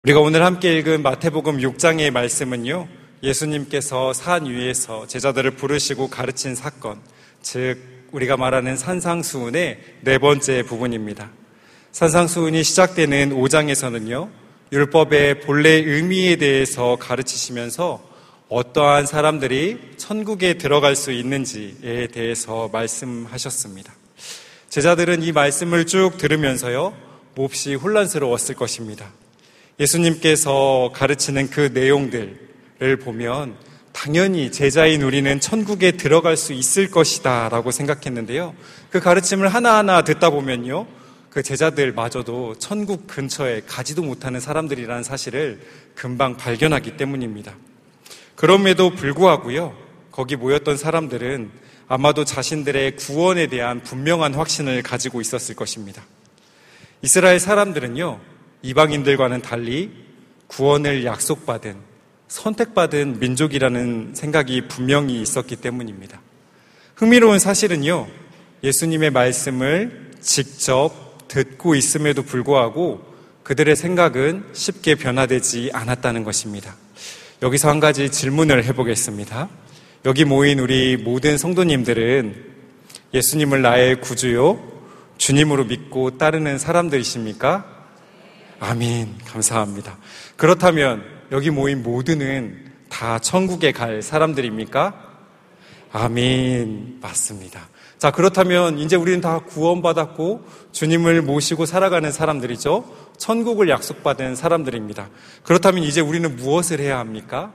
우리가 오늘 함께 읽은 마태복음 6장의 말씀은요, 예수님께서 산 위에서 제자들을 부르시고 가르친 사건, 즉 우리가 말하는 산상수훈의 네 번째 부분입니다. 산상수훈이 시작되는 5장에서는요, 율법의 본래 의미에 대해서 가르치시면서 어떠한 사람들이 천국에 들어갈 수 있는지에 대해서 말씀하셨습니다. 제자들은 이 말씀을 쭉 들으면서요, 몹시 혼란스러웠을 것입니다. 예수님께서 가르치는 그 내용들을 보면 당연히 제자인 우리는 천국에 들어갈 수 있을 것이다 라고 생각했는데요, 그 가르침을 하나하나 듣다 보면요, 그 제자들마저도 천국 근처에 가지도 못하는 사람들이라는 사실을 금방 발견하기 때문입니다. 그럼에도 불구하고요, 거기 모였던 사람들은 아마도 자신들의 구원에 대한 분명한 확신을 가지고 있었을 것입니다. 이스라엘 사람들은요, 이방인들과는 달리 구원을 약속받은, 선택받은 민족이라는 생각이 분명히 있었기 때문입니다. 흥미로운 사실은요, 예수님의 말씀을 직접 듣고 있음에도 불구하고 그들의 생각은 쉽게 변화되지 않았다는 것입니다. 여기서 한 가지 질문을 해보겠습니다. 여기 모인 우리 모든 성도님들은 예수님을 나의 구주요, 주님으로 믿고 따르는 사람들이십니까? 아멘. 감사합니다. 그렇다면 여기 모인 모두는 다 천국에 갈 사람들입니까? 아멘. 맞습니다. 자, 그렇다면 이제 우리는 다 구원받았고 주님을 모시고 살아가는 사람들이죠. 천국을 약속받은 사람들입니다. 그렇다면 이제 우리는 무엇을 해야 합니까?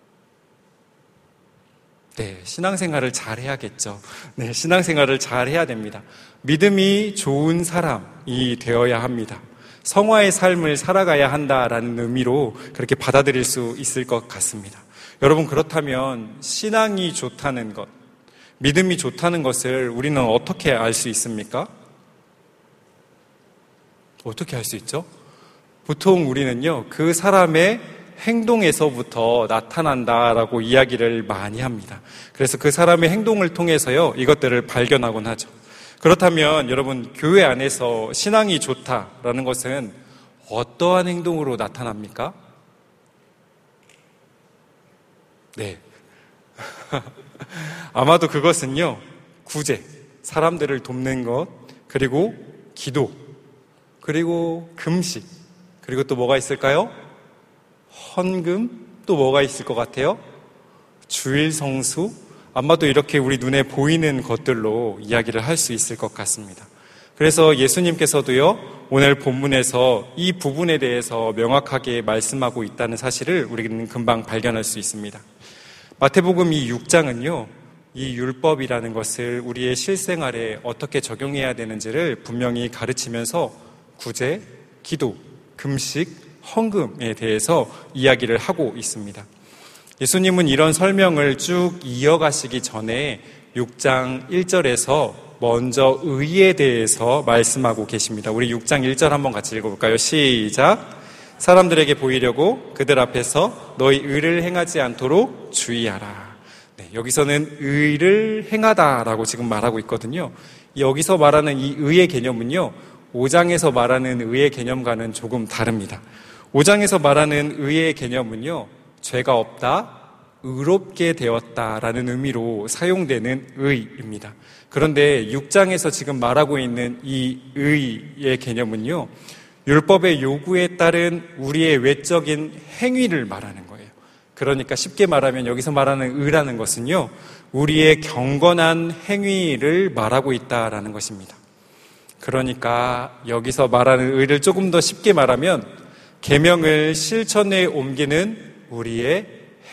네, 신앙생활을 잘 해야겠죠. 네, 신앙생활을 잘 해야 됩니다. 믿음이 좋은 사람이 되어야 합니다. 성화의 삶을 살아가야 한다라는 의미로 그렇게 받아들일 수 있을 것 같습니다. 여러분, 그렇다면 신앙이 좋다는 것, 믿음이 좋다는 것을 우리는 어떻게 알 수 있습니까? 어떻게 알 수 있죠? 보통 우리는요, 그 사람의 행동에서부터 나타난다라고 이야기를 많이 합니다. 그래서 그 사람의 행동을 통해서요, 이것들을 발견하곤 하죠. 그렇다면 여러분, 교회 안에서 신앙이 좋다라는 것은 어떠한 행동으로 나타납니까? 네. 아마도 그것은요, 구제, 사람들을 돕는 것, 그리고 기도, 그리고 금식, 그리고 또 뭐가 있을까요? 헌금, 또 뭐가 있을 것 같아요? 주일 성수, 아마도 이렇게 우리 눈에 보이는 것들로 이야기를 할 수 있을 것 같습니다. 그래서 예수님께서도요, 오늘 본문에서 이 부분에 대해서 명확하게 말씀하고 있다는 사실을 우리는 금방 발견할 수 있습니다. 마태복음 이 6장은요, 이 율법이라는 것을 우리의 실생활에 어떻게 적용해야 되는지를 분명히 가르치면서 구제, 기도, 금식, 헌금에 대해서 이야기를 하고 있습니다. 예수님은 이런 설명을 쭉 이어가시기 전에 6장 1절에서 먼저 의에 대해서 말씀하고 계십니다. 우리 6장 1절 한번 같이 읽어볼까요? 시작! 사람들에게 보이려고 그들 앞에서 너희 의를 행하지 않도록 주의하라. 네, 여기서는 의를 행하다라고 지금 말하고 있거든요. 여기서 말하는 이 의의 개념은요, 5장에서 말하는 의의 개념과는 조금 다릅니다. 5장에서 말하는 의의 개념은요, 죄가 없다, 의롭게 되었다라는 의미로 사용되는 의입니다. 그런데 6장에서 지금 말하고 있는 이 의의 개념은요, 율법의 요구에 따른 우리의 외적인 행위를 말하는 거예요. 그러니까 쉽게 말하면 여기서 말하는 의라는 것은요, 우리의 경건한 행위를 말하고 있다라는 것입니다. 그러니까 여기서 말하는 의를 조금 더 쉽게 말하면 계명을 실천에 옮기는 우리의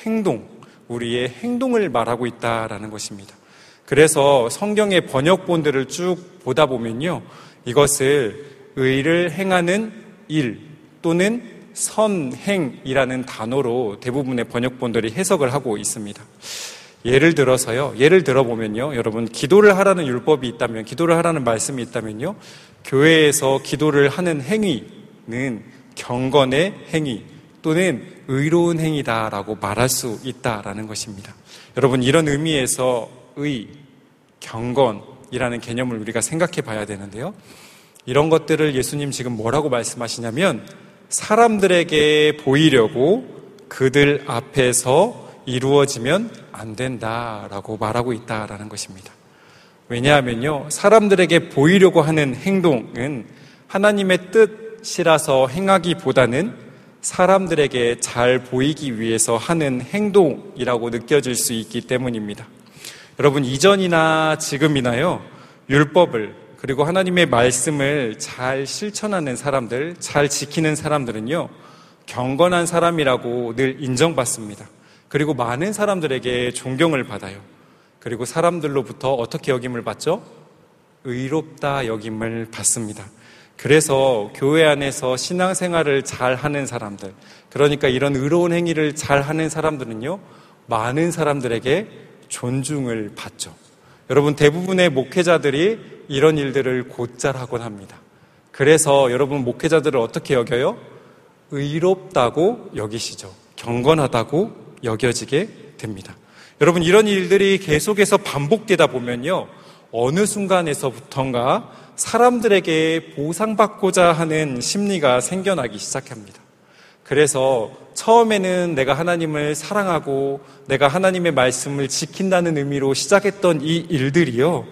행동을 말하고 있다라는 것입니다. 그래서 성경의 번역본들을 쭉 보다 보면요, 이것을 의를 행하는 일 또는 선행이라는 단어로 대부분의 번역본들이 해석을 하고 있습니다. 예를 들어보면요, 여러분, 기도를 하라는 율법이 있다면, 기도를 하라는 말씀이 있다면요, 교회에서 기도를 하는 행위는 경건의 행위 또는 의로운 행위다라고 말할 수 있다라는 것입니다. 여러분, 이런 의미에서 의, 경건이라는 개념을 우리가 생각해 봐야 되는데요, 이런 것들을 예수님 지금 뭐라고 말씀하시냐면 사람들에게 보이려고 그들 앞에서 이루어지면 안 된다라고 말하고 있다라는 것입니다. 왜냐하면요, 사람들에게 보이려고 하는 행동은 하나님의 뜻이라서 행하기보다는 사람들에게 잘 보이기 위해서 하는 행동이라고 느껴질 수 있기 때문입니다. 여러분, 이전이나 지금이나요, 율법을 그리고 하나님의 말씀을 잘 실천하는 사람들, 잘 지키는 사람들은요, 경건한 사람이라고 늘 인정받습니다. 그리고 많은 사람들에게 존경을 받아요. 그리고 사람들로부터 어떻게 여김을 받죠? 의롭다 여김을 받습니다. 그래서 교회 안에서 신앙생활을 잘 하는 사람들, 그러니까 이런 의로운 행위를 잘 하는 사람들은요, 많은 사람들에게 존중을 받죠. 여러분, 대부분의 목회자들이 이런 일들을 곧잘 하곤 합니다. 그래서 여러분, 목회자들을 어떻게 여겨요? 의롭다고 여기시죠. 경건하다고 여겨지게 됩니다. 여러분, 이런 일들이 계속해서 반복되다 보면요, 어느 순간에서부턴가 사람들에게 보상받고자 하는 심리가 생겨나기 시작합니다. 그래서 처음에는 내가 하나님을 사랑하고 내가 하나님의 말씀을 지킨다는 의미로 시작했던 이 일들이요,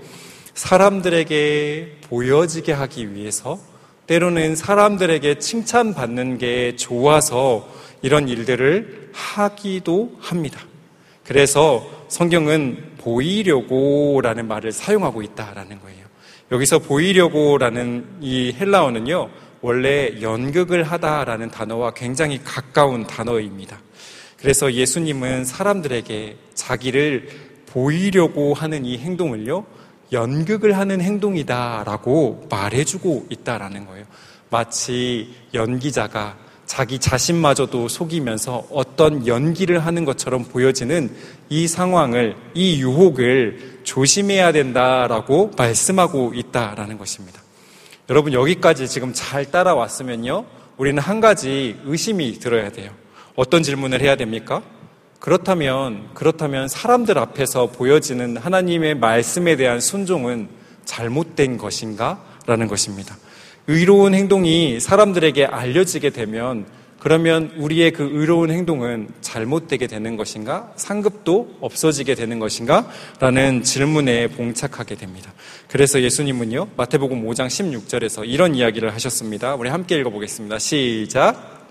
사람들에게 보여지게 하기 위해서, 때로는 사람들에게 칭찬받는 게 좋아서 이런 일들을 하기도 합니다. 그래서 성경은 보이려고라는 말을 사용하고 있다라는 거예요. 여기서 보이려고라는 이 헬라어는요, 원래 연극을 하다라는 단어와 굉장히 가까운 단어입니다. 그래서 예수님은 사람들에게 자기를 보이려고 하는 이 행동을요, 연극을 하는 행동이다라고 말해주고 있다라는 거예요. 마치 연기자가 자기 자신마저도 속이면서 어떤 연기를 하는 것처럼 보여지는 이 상황을, 이 유혹을 조심해야 된다라고 말씀하고 있다라는 것입니다. 여러분, 여기까지 지금 잘 따라왔으면요, 우리는 한 가지 의심이 들어야 돼요. 어떤 질문을 해야 됩니까? 그렇다면 사람들 앞에서 보여지는 하나님의 말씀에 대한 순종은 잘못된 것인가? 라는 것입니다. 의로운 행동이 사람들에게 알려지게 되면 그러면 우리의 그 의로운 행동은 잘못되게 되는 것인가? 상급도 없어지게 되는 것인가? 라는 질문에 봉착하게 됩니다. 그래서 예수님은요, 마태복음 5장 16절에서 이런 이야기를 하셨습니다. 우리 함께 읽어보겠습니다. 시작.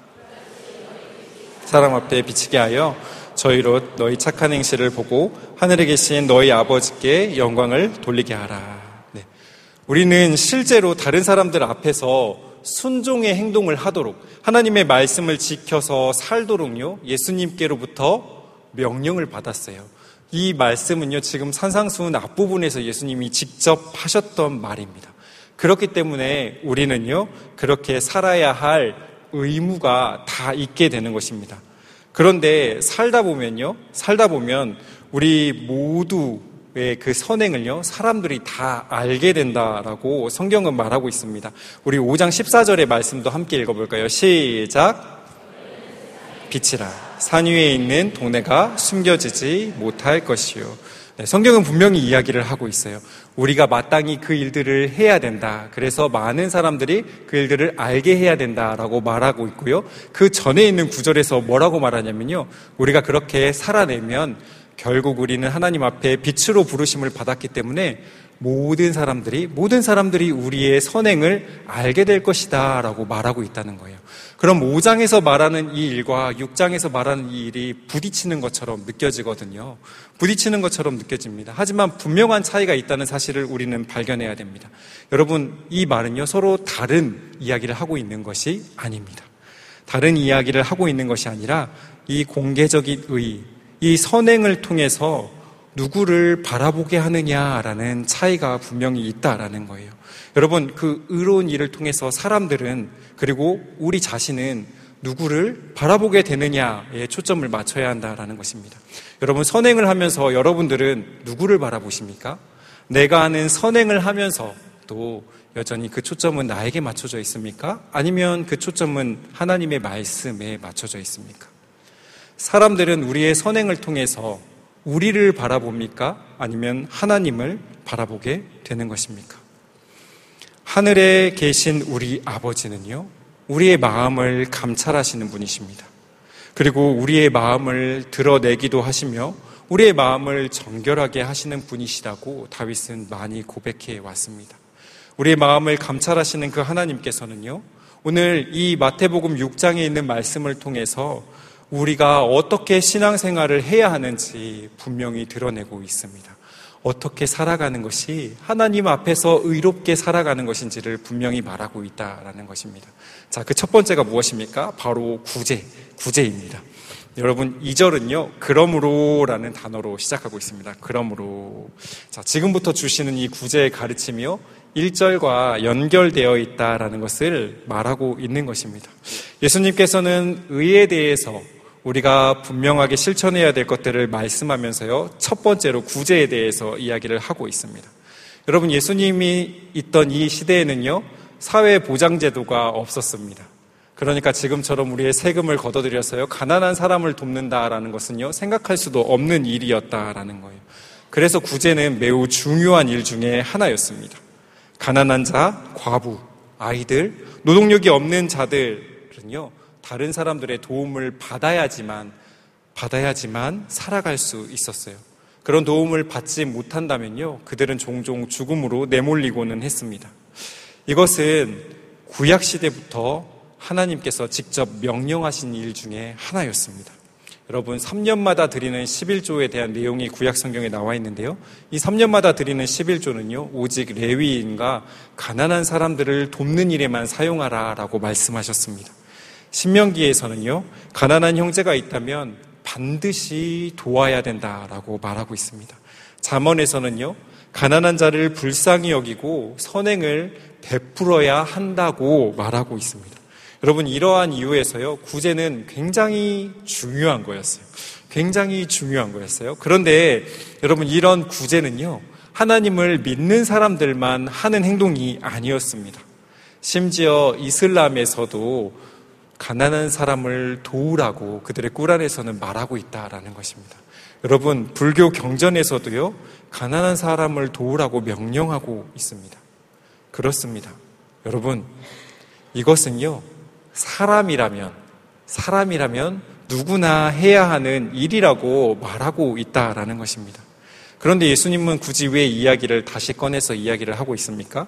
사람 앞에 비치게 하여 저희로 너희 착한 행실을 보고 하늘에 계신 너희 아버지께 영광을 돌리게 하라. 네. 우리는 실제로 다른 사람들 앞에서 순종의 행동을 하도록, 하나님의 말씀을 지켜서 살도록요, 예수님께로부터 명령을 받았어요. 이 말씀은요, 지금 산상수훈 앞부분에서 예수님이 직접 하셨던 말입니다. 그렇기 때문에 우리는요, 그렇게 살아야 할 의무가 다 있게 되는 것입니다. 그런데 살다 보면 우리 모두의 그 선행을요, 사람들이 다 알게 된다라고 성경은 말하고 있습니다. 우리 5장 14절의 말씀도 함께 읽어볼까요? 시작. 빛이라 산 위에 있는 동네가 숨겨지지 못할 것이요. 네, 성경은 분명히 이야기를 하고 있어요. 우리가 마땅히 그 일들을 해야 된다. 그래서 많은 사람들이 그 일들을 알게 해야 된다라고 말하고 있고요. 그 전에 있는 구절에서 뭐라고 말하냐면요, 우리가 그렇게 살아내면 결국 우리는 하나님 앞에 빛으로 부르심을 받았기 때문에 모든 사람들이 우리의 선행을 알게 될 것이다 라고 말하고 있다는 거예요. 그럼 5장에서 말하는 이 일과 6장에서 말하는 이 일이 부딪히는 것처럼 느껴지거든요. 부딪히는 것처럼 느껴집니다. 하지만 분명한 차이가 있다는 사실을 우리는 발견해야 됩니다. 여러분, 이 말은요, 서로 다른 이야기를 하고 있는 것이 아닙니다. 다른 이야기를 하고 있는 것이 아니라 이 공개적인 의, 이 선행을 통해서 누구를 바라보게 하느냐라는 차이가 분명히 있다라는 거예요. 여러분, 그 의로운 일을 통해서 사람들은, 그리고 우리 자신은 누구를 바라보게 되느냐에 초점을 맞춰야 한다라는 것입니다. 여러분, 선행을 하면서 여러분들은 누구를 바라보십니까? 내가 하는 선행을 하면서 또 여전히 그 초점은 나에게 맞춰져 있습니까? 아니면 그 초점은 하나님의 말씀에 맞춰져 있습니까? 사람들은 우리의 선행을 통해서 우리를 바라봅니까? 아니면 하나님을 바라보게 되는 것입니까? 하늘에 계신 우리 아버지는요, 우리의 마음을 감찰하시는 분이십니다. 그리고 우리의 마음을 드러내기도 하시며 우리의 마음을 정결하게 하시는 분이시라고 다윗은 많이 고백해 왔습니다. 우리의 마음을 감찰하시는 그 하나님께서는요, 오늘 이 마태복음 6장에 있는 말씀을 통해서 우리가 어떻게 신앙생활을 해야 하는지 분명히 드러내고 있습니다. 어떻게 살아가는 것이 하나님 앞에서 의롭게 살아가는 것인지를 분명히 말하고 있다라는 것입니다. 자, 그 첫 번째가 무엇입니까? 바로 구제입니다. 여러분, 2절은요, 그러므로라는 단어로 시작하고 있습니다. 그러므로. 자, 지금부터 주시는 이 구제의 가르침이요, 1절과 연결되어 있다라는 것을 말하고 있는 것입니다. 예수님께서는 의에 대해서 우리가 분명하게 실천해야 될 것들을 말씀하면서요, 첫 번째로 구제에 대해서 이야기를 하고 있습니다. 여러분, 예수님이 있던 이 시대에는요, 사회보장제도가 없었습니다. 그러니까 지금처럼 우리의 세금을 걷어들여서요, 가난한 사람을 돕는다라는 것은요, 생각할 수도 없는 일이었다라는 거예요. 그래서 구제는 매우 중요한 일 중에 하나였습니다. 가난한 자, 과부, 아이들, 노동력이 없는 자들은요, 다른 사람들의 도움을 받아야지만 살아갈 수 있었어요. 그런 도움을 받지 못한다면요, 그들은 종종 죽음으로 내몰리고는 했습니다. 이것은 구약시대부터 하나님께서 직접 명령하신 일 중에 하나였습니다. 여러분, 3년마다 드리는 11조에 대한 내용이 구약성경에 나와 있는데요, 이 3년마다 드리는 11조는요, 오직 레위인과 가난한 사람들을 돕는 일에만 사용하라라고 말씀하셨습니다. 신명기에서는요, 가난한 형제가 있다면 반드시 도와야 된다라고 말하고 있습니다. 잠언에서는요, 가난한 자를 불쌍히 여기고 선행을 베풀어야 한다고 말하고 있습니다. 여러분, 이러한 이유에서요, 구제는 굉장히 중요한 거였어요. 굉장히 중요한 거였어요. 그런데 여러분, 이런 구제는요, 하나님을 믿는 사람들만 하는 행동이 아니었습니다. 심지어 이슬람에서도 가난한 사람을 도우라고 그들의 꾸란에서는 말하고 있다라는 것입니다. 여러분, 불교 경전에서도요, 가난한 사람을 도우라고 명령하고 있습니다. 그렇습니다. 여러분, 이것은요, 사람이라면 누구나 해야 하는 일이라고 말하고 있다라는 것입니다. 그런데 예수님은 굳이 왜 이야기를 다시 꺼내서 이야기를 하고 있습니까?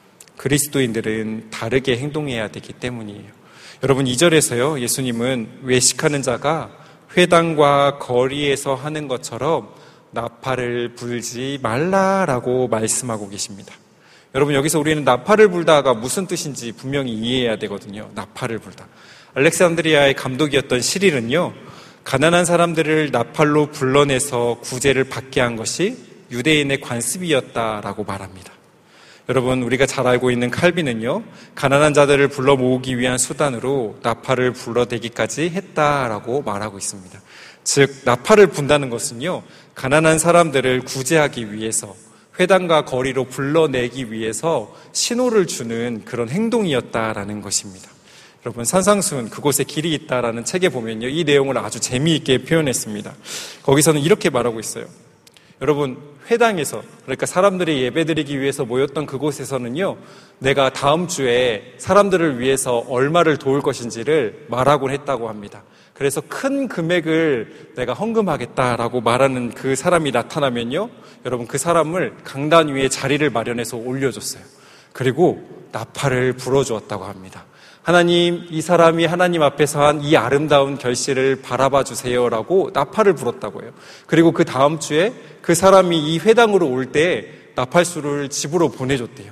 그리스도인들은 다르게 행동해야 되기 때문이에요. 여러분, 2절에서요, 예수님은 외식하는 자가 회당과 거리에서 하는 것처럼 나팔을 불지 말라라고 말씀하고 계십니다. 여러분, 여기서 우리는 나팔을 불다가 무슨 뜻인지 분명히 이해해야 되거든요. 나팔을 불다. 알렉산드리아의 감독이었던 시릴은요, 가난한 사람들을 나팔로 불러내서 구제를 받게 한 것이 유대인의 관습이었다라고 말합니다. 여러분, 우리가 잘 알고 있는 칼빈은요, 가난한 자들을 불러 모으기 위한 수단으로 나팔을 불러대기까지 했다라고 말하고 있습니다. 즉, 나팔을 분다는 것은요, 가난한 사람들을 구제하기 위해서, 회당과 거리로 불러내기 위해서 신호를 주는 그런 행동이었다라는 것입니다. 여러분, 산상수훈 그곳에 길이 있다라는 책에 보면요, 이 내용을 아주 재미있게 표현했습니다. 거기서는 이렇게 말하고 있어요. 여러분, 회당에서, 그러니까 사람들이 예배드리기 위해서 모였던 그곳에서는요, 내가 다음 주에 사람들을 위해서 얼마를 도울 것인지를 말하곤 했다고 합니다. 그래서 큰 금액을 내가 헌금하겠다라고 말하는 그 사람이 나타나면요, 여러분, 그 사람을 강단 위에 자리를 마련해서 올려줬어요. 그리고 나팔을 불어주었다고 합니다. 하나님, 이 사람이 하나님 앞에서 한 이 아름다운 결실을 바라봐 주세요라고 나팔을 불었다고 해요. 그리고 그 다음 주에 그 사람이 이 회당으로 올 때 나팔수를 집으로 보내줬대요.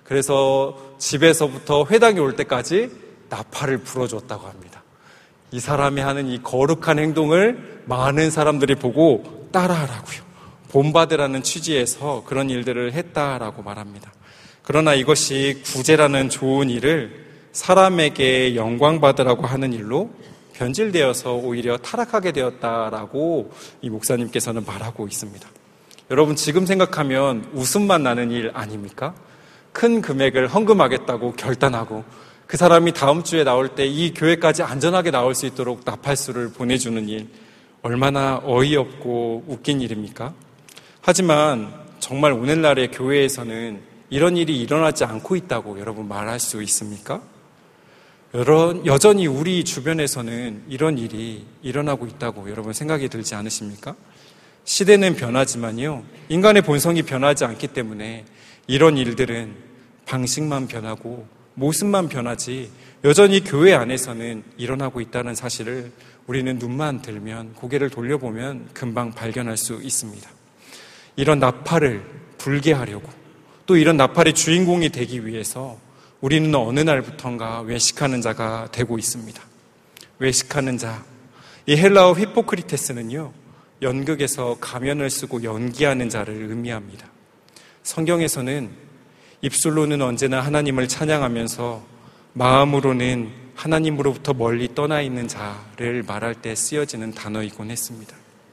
그래서 집에서부터 회당에 올 때까지 나팔을 불어줬다고 합니다. 이 사람이 하는 이 거룩한 행동을 많은 사람들이 보고 따라하라고요. 본받으라는 취지에서 그런 일들을 했다라고 말합니다. 그러나 이것이 구제라는 좋은 일을 사람에게 영광 받으라고 하는 일로 변질되어서 오히려 타락하게 되었다라고 이 목사님께서는 말하고 있습니다. 여러분, 지금 생각하면 웃음만 나는 일 아닙니까? 큰 금액을 헌금하겠다고 결단하고 그 사람이 다음 주에 나올 때 이 교회까지 안전하게 나올 수 있도록 나팔수를 보내주는 일, 얼마나 어이없고 웃긴 일입니까? 하지만 정말 오늘날의 교회에서는 이런 일이 일어나지 않고 있다고 여러분 말할 수 있습니까? 여전히 우리 주변에서는 이런 일이 일어나고 있다고 여러분 생각이 들지 않으십니까? 시대는 변하지만요, 인간의 본성이 변하지 않기 때문에 이런 일들은 방식만 변하고 모습만 변하지 여전히 교회 안에서는 일어나고 있다는 사실을 우리는 눈만 들면, 고개를 돌려보면 금방 발견할 수 있습니다. 이런 나팔을 불게 하려고, 또 이런 나팔의 주인공이 되기 위해서 우리는 어느 날부턴가 외식하는 자가 되고 있습니다. 외식하는 자, 이 헬라어 히포크리테스는요, 연극에서 가면을 쓰고 연기하는 자를 의미합니다. 성경에서는 입술로는 언제나 하나님을 찬양하면서 마음으로는 하나님으로부터 멀리 떠나 있는 자를 말할 때 쓰여지는 단어이곤 했습니다.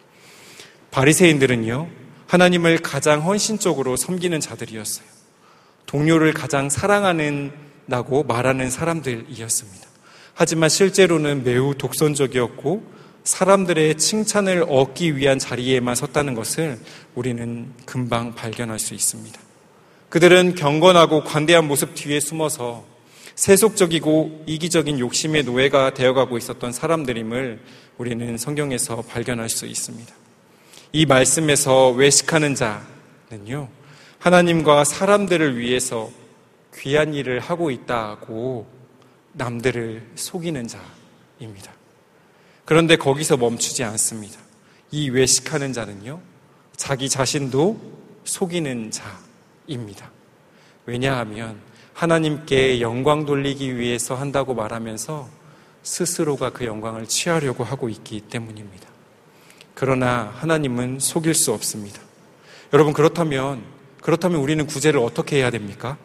바리새인들은요, 하나님을 가장 헌신적으로 섬기는 자들이었어요. 동료를 가장 사랑한다고 말하는 사람들이었습니다. 하지만 실제로는 매우 독선적이었고 사람들의 칭찬을 얻기 위한 자리에만 섰다는 것을 우리는 금방 발견할 수 있습니다. 그들은 경건하고 관대한 모습 뒤에 숨어서 세속적이고 이기적인 욕심의 노예가 되어가고 있었던 사람들임을 우리는 성경에서 발견할 수 있습니다. 이 말씀에서 외식하는 자는요, 하나님과 사람들을 위해서 귀한 일을 하고 있다고 남들을 속이는 자입니다. 그런데 거기서 멈추지 않습니다. 이 외식하는 자는요, 자기 자신도 속이는 자입니다. 왜냐하면 하나님께 영광 돌리기 위해서 한다고 말하면서 스스로가 그 영광을 취하려고 하고 있기 때문입니다. 그러나 하나님은 속일 수 없습니다. 여러분, 그렇다면 우리는 구제를 어떻게 해야 됩니까?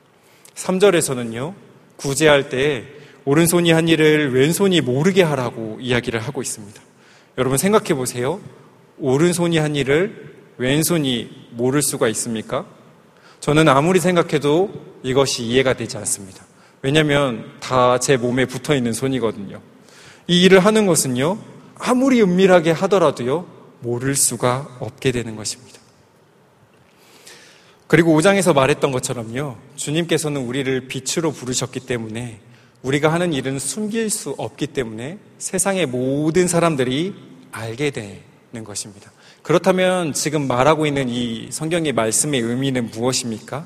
3절에서는요, 구제할 때 오른손이 한 일을 왼손이 모르게 하라고 이야기를 하고 있습니다. 여러분 생각해 보세요. 오른손이 한 일을 왼손이 모를 수가 있습니까? 저는 아무리 생각해도 이것이 이해가 되지 않습니다. 왜냐하면 다 제 몸에 붙어 있는 손이거든요. 이 일을 하는 것은요, 아무리 은밀하게 하더라도요, 모를 수가 없게 되는 것입니다. 그리고 5장에서 말했던 것처럼요, 주님께서는 우리를 빛으로 부르셨기 때문에 우리가 하는 일은 숨길 수 없기 때문에 세상의 모든 사람들이 알게 되는 것입니다. 그렇다면 지금 말하고 있는 이 성경의 말씀의 의미는 무엇입니까?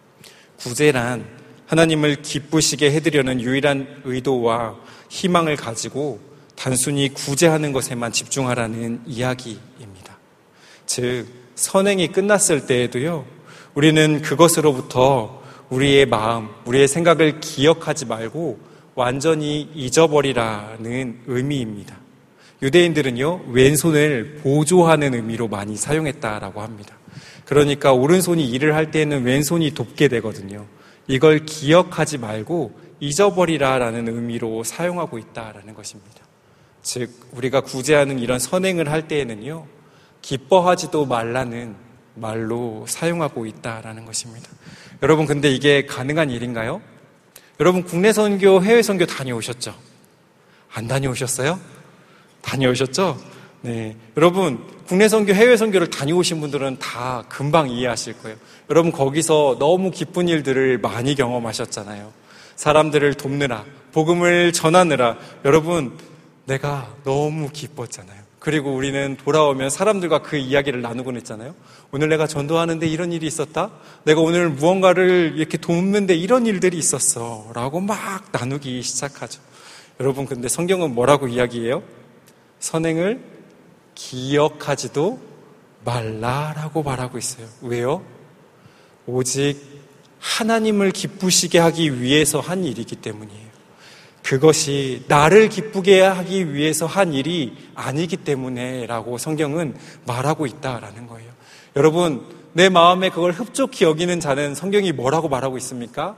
구제란 하나님을 기쁘시게 해드리려는 유일한 의도와 희망을 가지고 단순히 구제하는 것에만 집중하라는 이야기입니다. 즉, 선행이 끝났을 때에도요, 우리는 그것으로부터 우리의 마음, 우리의 생각을 기억하지 말고 완전히 잊어버리라는 의미입니다. 유대인들은요, 왼손을 보조하는 의미로 많이 사용했다라고 합니다. 그러니까 오른손이 일을 할 때는 왼손이 돕게 되거든요. 이걸 기억하지 말고 잊어버리라라는 의미로 사용하고 있다라는 것입니다. 즉, 우리가 구제하는 이런 선행을 할 때에는요, 기뻐하지도 말라는 말로 사용하고 있다라는 것입니다. 여러분, 근데 이게 가능한 일인가요? 여러분, 국내 선교, 해외 선교 다녀오셨죠? 안 다녀오셨어요? 다녀오셨죠? 네. 여러분, 국내 선교, 해외 선교를 다녀오신 분들은 다 금방 이해하실 거예요. 여러분, 거기서 너무 기쁜 일들을 많이 경험하셨잖아요. 사람들을 돕느라, 복음을 전하느라, 여러분, 내가 너무 기뻤잖아요. 그리고 우리는 돌아오면 사람들과 그 이야기를 나누곤 했잖아요. 오늘 내가 전도하는데 이런 일이 있었다? 내가 오늘 무언가를 이렇게 돕는데 이런 일들이 있었어. 라고 막 나누기 시작하죠. 여러분, 근데 성경은 뭐라고 이야기해요? 선행을 기억하지도 말라라고 말하고 있어요. 왜요? 오직 하나님을 기쁘시게 하기 위해서 한 일이기 때문이에요. 그것이 나를 기쁘게 하기 위해서 한 일이 아니기 때문에 라고 성경은 말하고 있다라는 거예요. 여러분, 내 마음에 그걸 흡족히 여기는 자는 성경이 뭐라고 말하고 있습니까?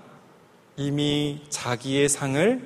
이미 자기의 상을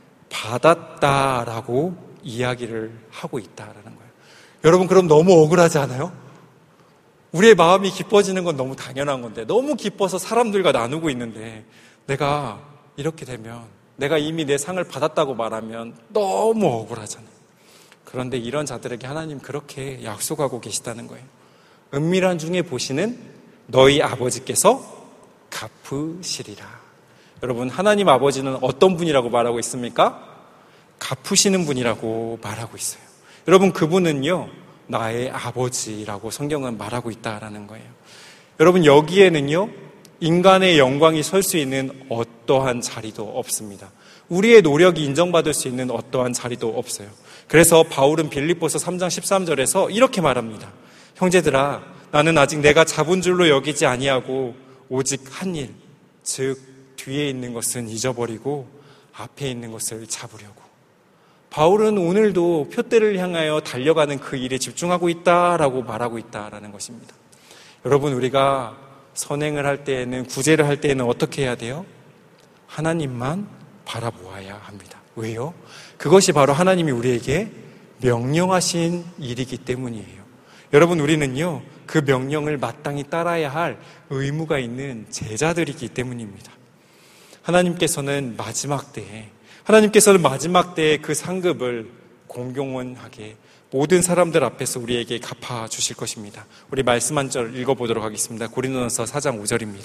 받았다라고 이야기를 하고 있다라는 거예요. 여러분, 그럼 너무 억울하지 않아요? 우리의 마음이 기뻐지는 건 너무 당연한 건데, 너무 기뻐서 사람들과 나누고 있는데, 내가 이렇게 되면, 내가 이미 내 상을 받았다고 말하면 너무 억울하잖아요. 그런데 이런 자들에게 하나님 그렇게 약속하고 계시다는 거예요. 은밀한 중에 보시는 너희 아버지께서 갚으시리라. 여러분, 하나님 아버지는 어떤 분이라고 말하고 있습니까? 갚으시는 분이라고 말하고 있어요. 여러분, 그분은요, 나의 아버지라고 성경은 말하고 있다라는 거예요. 여러분, 여기에는요, 인간의 영광이 설 수 있는 어떠한 자리도 없습니다. 우리의 노력이 인정받을 수 있는 어떠한 자리도 없어요. 그래서 바울은 빌립보서 3장 13절에서 이렇게 말합니다. 형제들아, 나는 아직 내가 잡은 줄로 여기지 아니하고 오직 한 일, 즉 뒤에 있는 것은 잊어버리고 앞에 있는 것을 잡으려고. 바울은 오늘도 표대를 향하여 달려가는 그 일에 집중하고 있다라고 말하고 있다라는 것입니다. 여러분, 우리가 선행을 할 때에는, 구제를 할 때에는 어떻게 해야 돼요? 하나님만 바라보아야 합니다. 왜요? 그것이 바로 하나님이 우리에게 명령하신 일이기 때문이에요. 여러분, 우리는요, 그 명령을 마땅히 따라야 할 의무가 있는 제자들이기 때문입니다. 하나님께서는 마지막 때에 그 상급을 공공연하게 모든 사람들 앞에서 우리에게 갚아주실 것입니다. 우리 말씀 한 절 읽어보도록 하겠습니다. 고린도전서 4장 5절입니다.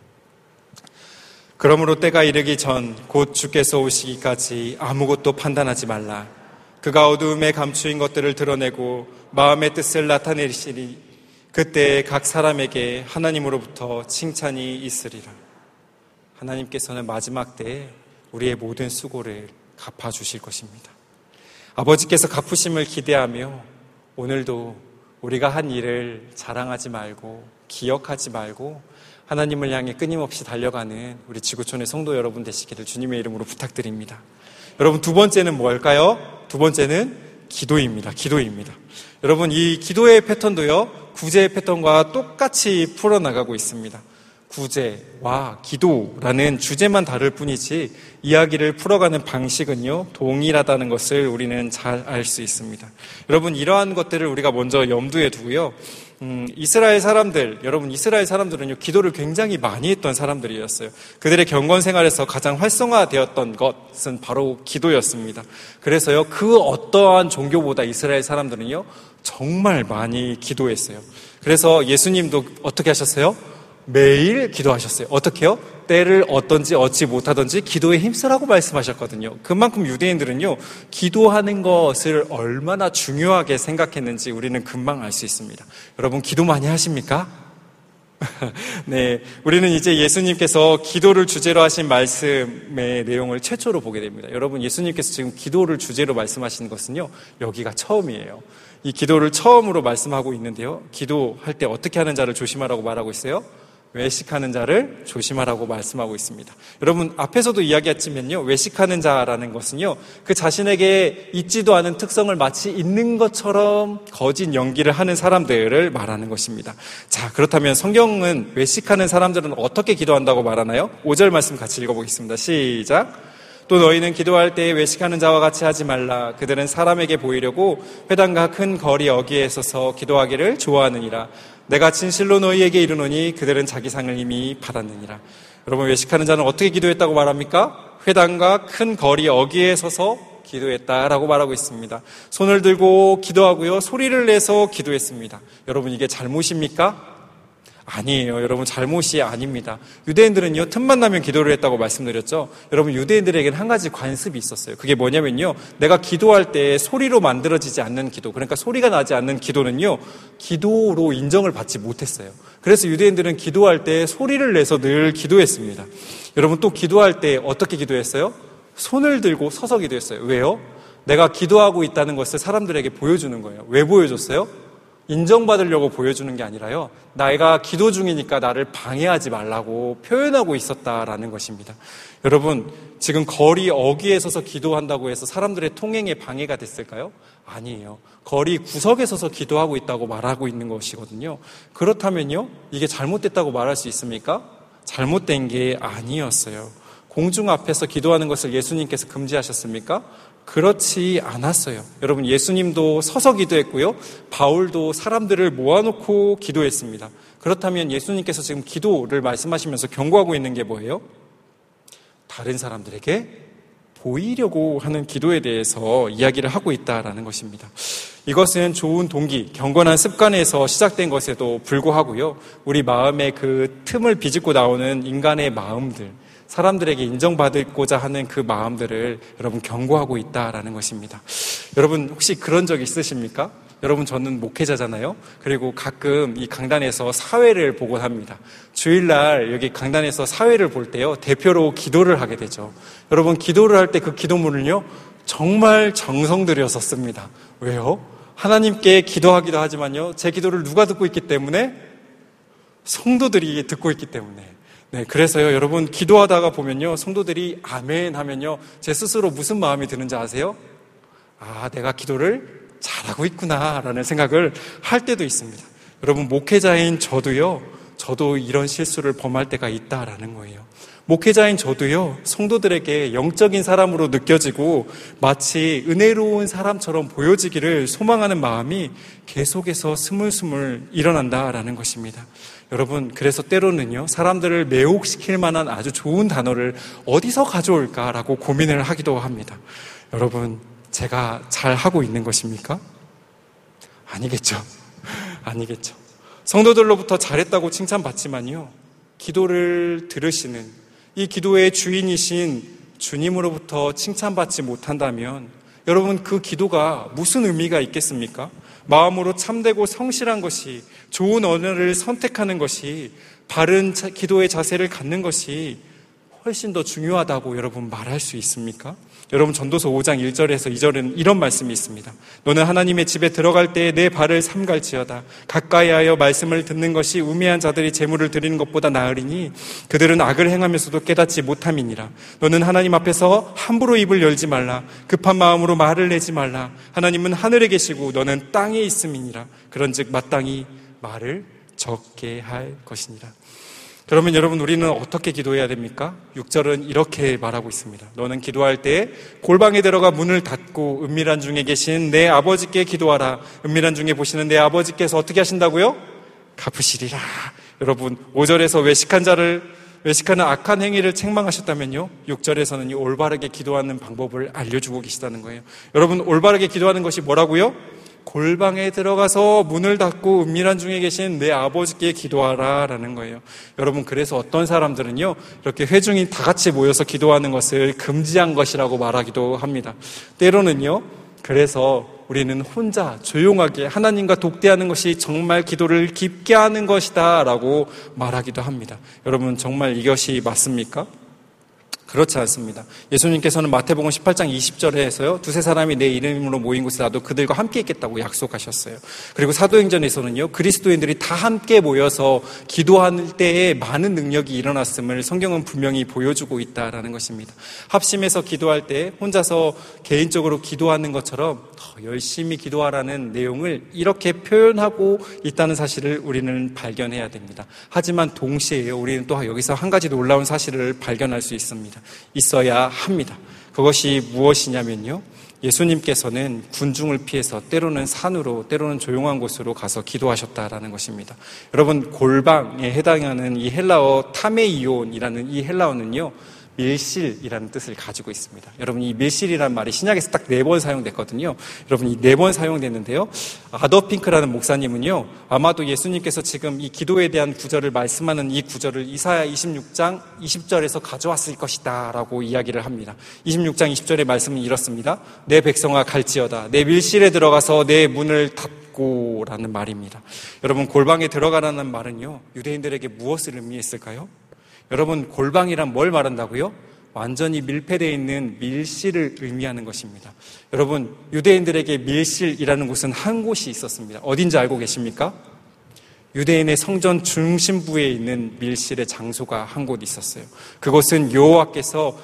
그러므로 때가 이르기 전 곧 주께서 오시기까지 아무것도 판단하지 말라. 그가 어두움에 감추인 것들을 드러내고 마음의 뜻을 나타내시리. 그때 각 사람에게 하나님으로부터 칭찬이 있으리라. 하나님께서는 마지막 때에 우리의 모든 수고를 갚아주실 것입니다. 아버지께서 갚으심을 기대하며 오늘도 우리가 한 일을 자랑하지 말고 기억하지 말고 하나님을 향해 끊임없이 달려가는 우리 지구촌의 성도 여러분 되시기를 주님의 이름으로 부탁드립니다. 여러분, 두 번째는 뭘까요? 두 번째는 기도입니다. 여러분, 이 기도의 패턴도요, 구제의 패턴과 똑같이 풀어나가고 있습니다. 구제와 기도라는 주제만 다를 뿐이지 이야기를 풀어가는 방식은요, 동일하다는 것을 우리는 잘 알 수 있습니다. 여러분, 이러한 것들을 우리가 먼저 염두에 두고요. 이스라엘 사람들은요, 기도를 굉장히 많이 했던 사람들이었어요. 그들의 경건 생활에서 가장 활성화되었던 것은 바로 기도였습니다. 그래서요, 그 어떠한 종교보다 이스라엘 사람들은요, 정말 많이 기도했어요. 그래서 예수님도 어떻게 하셨어요? 매일 기도하셨어요. 어떻게요? 때를 얻든지 얻지 못하든지 기도에 힘쓰라고 말씀하셨거든요. 그만큼 유대인들은요, 기도하는 것을 얼마나 중요하게 생각했는지 우리는 금방 알 수 있습니다. 여러분, 기도 많이 하십니까? 네, 우리는 이제 예수님께서 기도를 주제로 하신 말씀의 내용을 최초로 보게 됩니다. 여러분, 예수님께서 지금 기도를 주제로 말씀하시는 것은요, 여기가 처음이에요. 이 기도를 처음으로 말씀하고 있는데요, 기도할 때 어떻게 하는 자를 조심하라고 말하고 있어요? 외식하는 자를 조심하라고 말씀하고 있습니다. 여러분, 앞에서도 이야기했지만요, 외식하는 자라는 것은요, 그 자신에게 있지도 않은 특성을 마치 있는 것처럼 거짓 연기를 하는 사람들을 말하는 것입니다. 자, 그렇다면 성경은 외식하는 사람들은 어떻게 기도한다고 말하나요? 5절 말씀 같이 읽어보겠습니다. 시작. 또 너희는 기도할 때에 외식하는 자와 같이 하지 말라. 그들은 사람에게 보이려고 회당과 큰 거리 어귀에 서서 기도하기를 좋아하느니라. 내가 진실로 너희에게 이르노니 그들은 자기 상을 이미 받았느니라. 여러분, 외식하는 자는 어떻게 기도했다고 말합니까? 회당과 큰 거리 어귀에 서서 기도했다라고 말하고 있습니다. 손을 들고 기도하고요, 소리를 내서 기도했습니다. 여러분, 이게 잘못입니까? 아니에요. 여러분, 잘못이 아닙니다. 유대인들은요, 틈만 나면 기도를 했다고 말씀드렸죠. 여러분, 유대인들에게는 한 가지 관습이 있었어요. 그게 뭐냐면요, 내가 기도할 때 소리로 만들어지지 않는 기도, 그러니까 소리가 나지 않는 기도는요, 기도로 인정을 받지 못했어요. 그래서 유대인들은 기도할 때 소리를 내서 늘 기도했습니다. 여러분, 또 기도할 때 어떻게 기도했어요? 손을 들고 서서 기도했어요. 왜요? 내가 기도하고 있다는 것을 사람들에게 보여주는 거예요. 왜 보여줬어요? 인정받으려고 보여주는 게 아니라요, 내가 기도 중이니까 나를 방해하지 말라고 표현하고 있었다라는 것입니다. 여러분, 지금 거리 어귀에 서서 기도한다고 해서 사람들의 통행에 방해가 됐을까요? 아니에요. 거리 구석에 서서 기도하고 있다고 말하고 있는 것이거든요. 그렇다면요, 이게 잘못됐다고 말할 수 있습니까? 잘못된 게 아니었어요. 공중 앞에서 기도하는 것을 예수님께서 금지하셨습니까? 그렇지 않았어요. 여러분, 예수님도 서서 기도했고요, 바울도 사람들을 모아놓고 기도했습니다. 그렇다면 예수님께서 지금 기도를 말씀하시면서 경고하고 있는 게 뭐예요? 다른 사람들에게 보이려고 하는 기도에 대해서 이야기를 하고 있다라는 것입니다. 이것은 좋은 동기, 경건한 습관에서 시작된 것에도 불구하고요, 우리 마음의 그 틈을 비집고 나오는 인간의 마음들, 사람들에게 인정받고자 하는 그 마음들을 여러분 경고하고 있다라는 것입니다. 여러분 혹시 그런 적 있으십니까? 여러분 저는 목회자잖아요. 그리고 가끔 이 강단에서 사회를 보곤 합니다. 주일날 여기 강단에서 사회를 볼 때요, 대표로 기도를 하게 되죠. 여러분 기도를 할 때 그 기도문을요 정말 정성 들여서 씁니다. 왜요? 하나님께 기도하기도 하지만요, 제 기도를 누가 듣고 있기 때문에? 성도들이 듣고 있기 때문에. 네, 그래서요, 여러분, 기도하다가 보면요, 성도들이 아멘 하면요, 제 스스로 무슨 마음이 드는지 아세요? 아, 내가 기도를 잘하고 있구나, 라는 생각을 할 때도 있습니다. 여러분, 목회자인 저도 이런 실수를 범할 때가 있다라는 거예요. 목회자인 저도요, 성도들에게 영적인 사람으로 느껴지고 마치 은혜로운 사람처럼 보여지기를 소망하는 마음이 계속해서 스물스물 일어난다라는 것입니다. 여러분, 그래서 때로는요, 사람들을 매혹시킬 만한 아주 좋은 단어를 어디서 가져올까라고 고민을 하기도 합니다. 여러분, 제가 잘하고 있는 것입니까? 아니겠죠. 아니겠죠. 성도들로부터 잘했다고 칭찬받지만요, 기도를 들으시는 이 기도의 주인이신 주님으로부터 칭찬받지 못한다면 여러분, 그 기도가 무슨 의미가 있겠습니까? 마음으로 참되고 성실한 것이, 좋은 언어를 선택하는 것이, 바른 기도의 자세를 갖는 것이 훨씬 더 중요하다고 여러분 말할 수 있습니까? 여러분, 전도서 5장 1절에서 2절은 이런 말씀이 있습니다. 너는 하나님의 집에 들어갈 때에 내 발을 삼갈지어다. 가까이하여 말씀을 듣는 것이 우매한 자들이 제물을 드리는 것보다 나으리니 그들은 악을 행하면서도 깨닫지 못함이니라. 너는 하나님 앞에서 함부로 입을 열지 말라. 급한 마음으로 말을 내지 말라. 하나님은 하늘에 계시고 너는 땅에 있음이니라. 그런즉 마땅히 말을 적게 할 것이니라. 그러면 여러분, 우리는 어떻게 기도해야 됩니까? 6절은 이렇게 말하고 있습니다. 너는 기도할 때 골방에 들어가 문을 닫고 은밀한 중에 계신 내 아버지께 기도하라. 은밀한 중에 보시는 내 아버지께서 어떻게 하신다고요? 갚으시리라. 여러분, 5절에서 외식하는 악한 행위를 책망하셨다면요, 6절에서는 이 올바르게 기도하는 방법을 알려주고 계시다는 거예요. 여러분, 올바르게 기도하는 것이 뭐라고요? 골방에 들어가서 문을 닫고 은밀한 중에 계신 내 아버지께 기도하라 라는 거예요. 여러분, 그래서 어떤 사람들은요, 이렇게 회중이 다 같이 모여서 기도하는 것을 금지한 것이라고 말하기도 합니다. 때로는요, 그래서 우리는 혼자 조용하게 하나님과 독대하는 것이 정말 기도를 깊게 하는 것이다 라고 말하기도 합니다. 여러분, 정말 이것이 맞습니까? 그렇지 않습니다. 예수님께서는 마태복음 18장 20절에서요, 두세 사람이 내 이름으로 모인 곳에 나도 그들과 함께 있겠다고 약속하셨어요. 그리고 사도행전에서는요, 그리스도인들이 다 함께 모여서 기도할 때에 많은 능력이 일어났음을 성경은 분명히 보여주고 있다라는 것입니다. 합심해서 기도할 때 혼자서 개인적으로 기도하는 것처럼 더 열심히 기도하라는 내용을 이렇게 표현하고 있다는 사실을 우리는 발견해야 됩니다. 하지만 동시에요, 우리는 또 여기서 한 가지 놀라운 사실을 발견할 수 있어야 합니다. 그것이 무엇이냐면요, 예수님께서는 군중을 피해서 때로는 산으로, 때로는 조용한 곳으로 가서 기도하셨다라는 것입니다. 여러분, 골방에 해당하는 이 헬라어 타메이온이라는 이 헬라어는요, 밀실이라는 뜻을 가지고 있습니다. 여러분, 이 밀실이라는 말이 신약에서 딱 4번 사용됐거든요. 여러분, 이 4번 사용됐는데요, 아더핑크라는 목사님은요, 아마도 예수님께서 지금 이 기도에 대한 구절을 말씀하는 이 구절을 이사야 26장 20절에서 가져왔을 것이다 라고 이야기를 합니다. 26장 20절의 말씀은 이렇습니다. 내 백성아 갈지어다. 내 밀실에 들어가서 내 문을 닫고 라는 말입니다. 여러분, 골방에 들어가라는 말은요, 유대인들에게 무엇을 의미했을까요? 여러분, 골방이란 뭘 말한다고요? 완전히 밀폐되어 있는 밀실을 의미하는 것입니다. 여러분, 유대인들에게 밀실이라는 곳은 한 곳이 있었습니다. 어딘지 알고 계십니까? 유대인의 성전 중심부에 있는 밀실의 장소가 한 곳 있었어요. 그곳은 여호와께서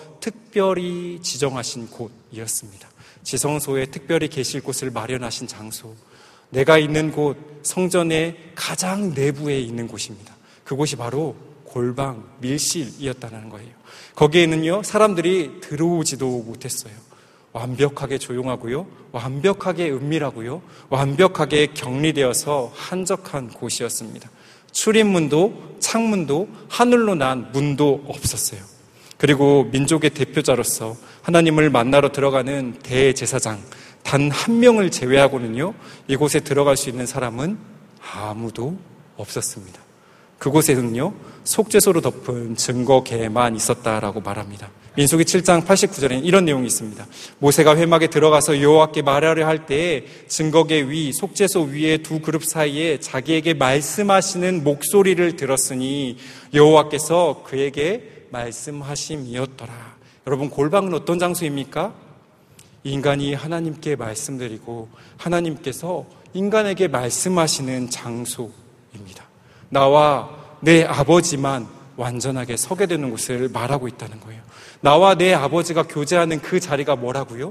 특별히 지정하신 곳이었습니다. 지성소에 특별히 계실 곳을 마련하신 장소, 내가 있는 곳, 성전의 가장 내부에 있는 곳입니다. 그곳이 바로 골방, 밀실이었다는 거예요. 거기에는요, 사람들이 들어오지도 못했어요. 완벽하게 조용하고요, 완벽하게 은밀하고요, 완벽하게 격리되어서 한적한 곳이었습니다. 출입문도 창문도 하늘로 난 문도 없었어요. 그리고 민족의 대표자로서 하나님을 만나러 들어가는 대제사장 단 한 명을 제외하고는요, 이곳에 들어갈 수 있는 사람은 아무도 없었습니다. 그곳에는요, 속죄소로 덮은 증거궤만 있었다라고 말합니다. 민수기 7장 89절에 이런 내용이 있습니다. 모세가 회막에 들어가서 여호와께 말하려 할 때에 증거궤 위, 속죄소 위에 두 그룹 사이에 자기에게 말씀하시는 목소리를 들었으니 여호와께서 그에게 말씀하심이었더라. 여러분, 골방은 어떤 장소입니까? 인간이 하나님께 말씀드리고 하나님께서 인간에게 말씀하시는 장소입니다. 나와 내 아버지만 완전하게 서게 되는 곳을 말하고 있다는 거예요. 나와 내 아버지가 교제하는 그 자리가 뭐라고요?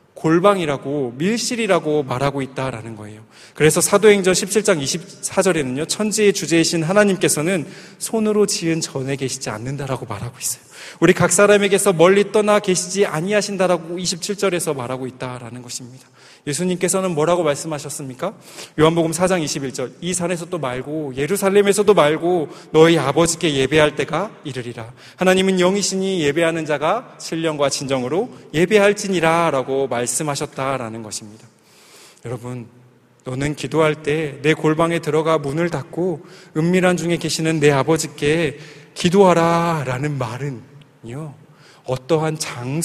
골방이라고, 밀실이라고 말하고 있다라는 거예요. 그래서 사도행전 17장 24절에는요, 천지의 주제이신 하나님께서는 손으로 지은 전에 계시지 않는다라고 말하고 있어요. 우리 각 사람에게서 멀리 떠나 계시지 아니하신다라고 27절에서 말하고 있다라는 것입니다. 예수님께서는 뭐라고 말씀하셨습니까? 요한복음 4장 21절, 이 산에서도 말고 예루살렘에서도 말고 너희 아버지께 예배할 때가 이르리라. 하나님은 영이시니 예배하는 자가 신령과 진정으로 예배할지니라 라고 말씀하셨다라는 것입니다. 여러분, 너는 기도할 때 내 골방에 들어가 문을 닫고 은밀한 중에 계시는 내 아버지께 기도하라 라는 말은요, 어떠한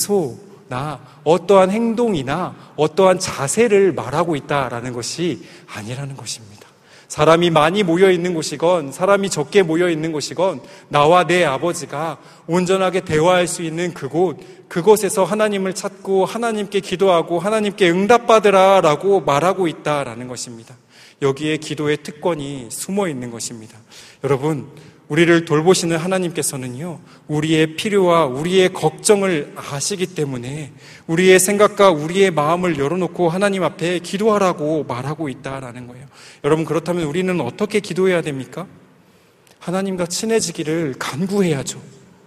장소나 어떠한 행동이나 어떠한 자세를 말하고 있다라는 것이 아니라는 것입니다. 사람이 많이 모여 있는 곳이건 사람이 적게 모여 있는 곳이건 나와 내 아버지가 온전하게 대화할 수 있는 그곳에서 하나님을 찾고 하나님께 기도하고 하나님께 응답받으라 라고 말하고 있다라는 것입니다. 여기에 기도의 특권이 숨어 있는 것입니다. 여러분, 우리를 돌보시는 하나님께서는요, 우리의 필요와 우리의 걱정을 아시기 때문에 우리의 생각과 우리의 마음을 열어놓고 하나님 앞에 기도하라고 말하고 있다라는 거예요. 여러분, 그렇다면 우리는 어떻게 기도해야 됩니까? 하나님과 친해지기를 간구해야죠.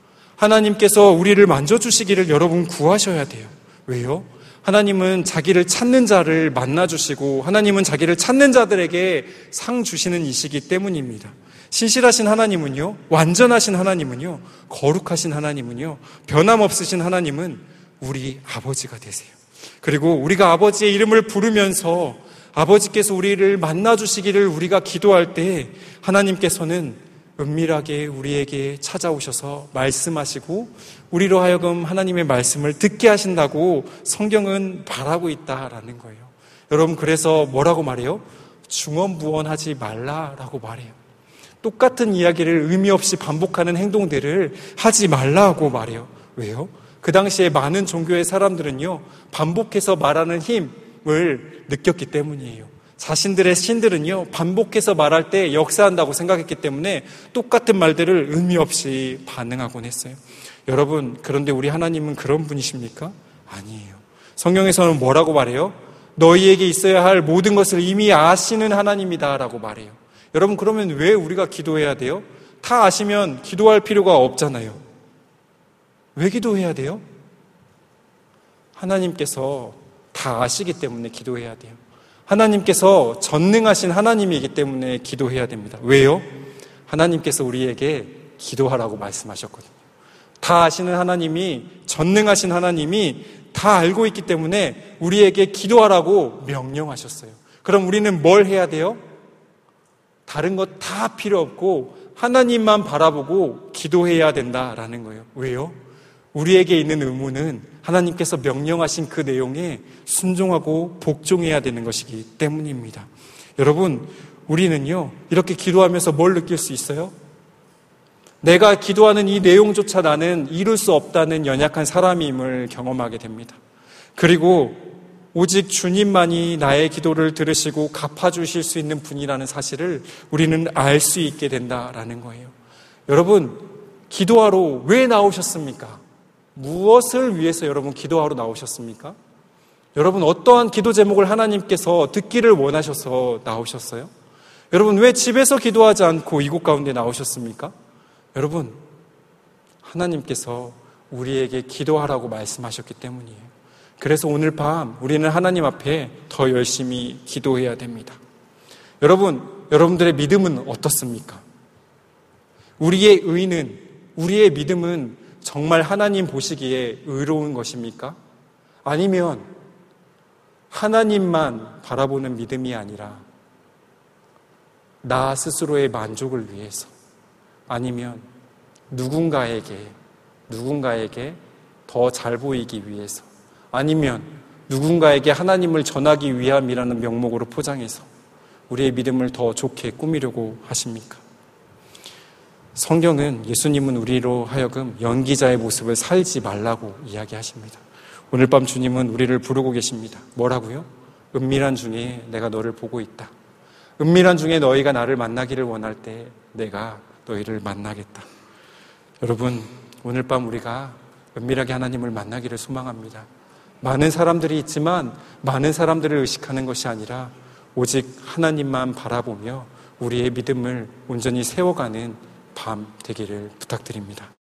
하나님께서 우리를 만져주시기를 여러분 구하셔야 돼요. 왜요? 하나님은 자기를 찾는 자를 만나주시고 하나님은 자기를 찾는 자들에게 상 주시는 이시기 때문입니다. 신실하신 하나님은요, 완전하신 하나님은요, 거룩하신 하나님은요, 변함없으신 하나님은 우리 아버지가 되세요. 그리고 우리가 아버지의 이름을 부르면서 아버지께서 우리를 만나주시기를 우리가 기도할 때 하나님께서는 은밀하게 우리에게 찾아오셔서 말씀하시고 우리로 하여금 하나님의 말씀을 듣게 하신다고 성경은 말하고 있다라는 거예요. 여러분, 그래서 뭐라고 말해요? 중언부언하지 말라라고 말해요. 똑같은 이야기를 의미 없이 반복하는 행동들을 하지 말라고 말해요. 왜요? 그 당시에 많은 종교의 사람들은요, 반복해서 말하는 힘을 느꼈기 때문이에요. 자신들의 신들은요, 반복해서 말할 때 역사한다고 생각했기 때문에 똑같은 말들을 의미 없이 반응하곤 했어요. 여러분, 그런데 우리 하나님은 그런 분이십니까? 아니에요. 성경에서는 뭐라고 말해요? 너희에게 있어야 할 모든 것을 이미 아시는 하나님이다 라고 말해요. 여러분, 그러면 왜 우리가 기도해야 돼요? 다 아시면 기도할 필요가 없잖아요. 왜 기도해야 돼요? 하나님께서 다 아시기 때문에 기도해야 돼요. 하나님께서 전능하신 하나님이기 때문에 기도해야 됩니다. 왜요? 하나님께서 우리에게 기도하라고 말씀하셨거든요. 다 아시는 하나님이, 전능하신 하나님이 다 알고 있기 때문에 우리에게 기도하라고 명령하셨어요. 그럼 우리는 뭘 해야 돼요? 다른 것 다 필요 없고 하나님만 바라보고 기도해야 된다라는 거예요. 왜요? 우리에게 있는 의무는 하나님께서 명령하신 그 내용에 순종하고 복종해야 되는 것이기 때문입니다. 여러분, 우리는요, 이렇게 기도하면서 뭘 느낄 수 있어요? 내가 기도하는 이 내용조차 나는 이룰 수 없다는 연약한 사람임을 경험하게 됩니다. 그리고 오직 주님만이 나의 기도를 들으시고 갚아주실 수 있는 분이라는 사실을 우리는 알 수 있게 된다라는 거예요. 여러분, 기도하러 왜 나오셨습니까? 무엇을 위해서 여러분 기도하러 나오셨습니까? 여러분, 어떠한 기도 제목을 하나님께서 듣기를 원하셔서 나오셨어요? 여러분, 왜 집에서 기도하지 않고 이곳 가운데 나오셨습니까? 여러분, 하나님께서 우리에게 기도하라고 말씀하셨기 때문이에요. 그래서 오늘 밤 우리는 하나님 앞에 더 열심히 기도해야 됩니다. 여러분, 여러분들의 믿음은 어떻습니까? 우리의 의는, 우리의 믿음은 정말 하나님 보시기에 의로운 것입니까? 아니면 하나님만 바라보는 믿음이 아니라 나 스스로의 만족을 위해서, 아니면 누군가에게 더 잘 보이기 위해서, 아니면 누군가에게 하나님을 전하기 위함이라는 명목으로 포장해서 우리의 믿음을 더 좋게 꾸미려고 하십니까? 성경은 예수님은 우리로 하여금 연기자의 모습을 살지 말라고 이야기하십니다. 오늘 밤 주님은 우리를 부르고 계십니다. 뭐라고요? 은밀한 중에 내가 너를 보고 있다. 은밀한 중에 너희가 나를 만나기를 원할 때 내가 너희를 만나겠다. 여러분, 오늘 밤 우리가 은밀하게 하나님을 만나기를 소망합니다. 많은 사람들이 있지만 많은 사람들을 의식하는 것이 아니라 오직 하나님만 바라보며 우리의 믿음을 온전히 세워가는 밤 되기를 부탁드립니다.